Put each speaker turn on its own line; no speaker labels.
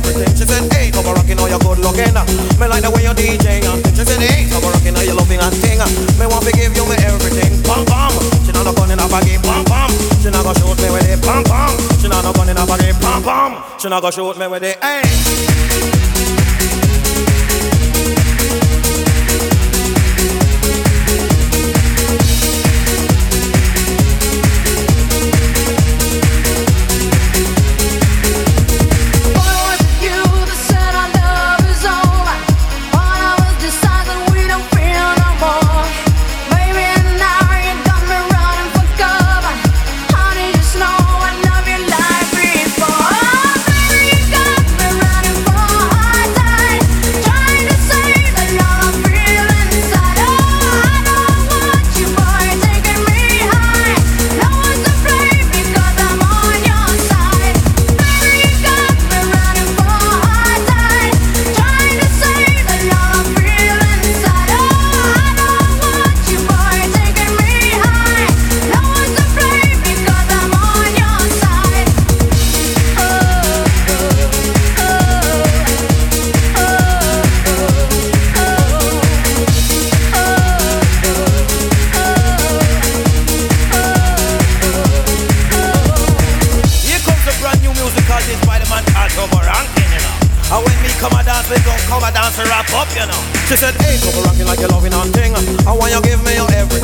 everything. She said, hey, come rockin', all you good looking. Me like the way you DJing. She said, hey, come rockin', all you loving and ting. Me want to give you me everything. Bam bam. She not no gun in a baggy. Bam bam. She not gonna shoot me with it. Bam bam. She not no gun in a baggy. Bam bam. She not gonna shoot me with it. Hey. She said, hey, come rockin' like you're loving and ting. I want you give me your everything.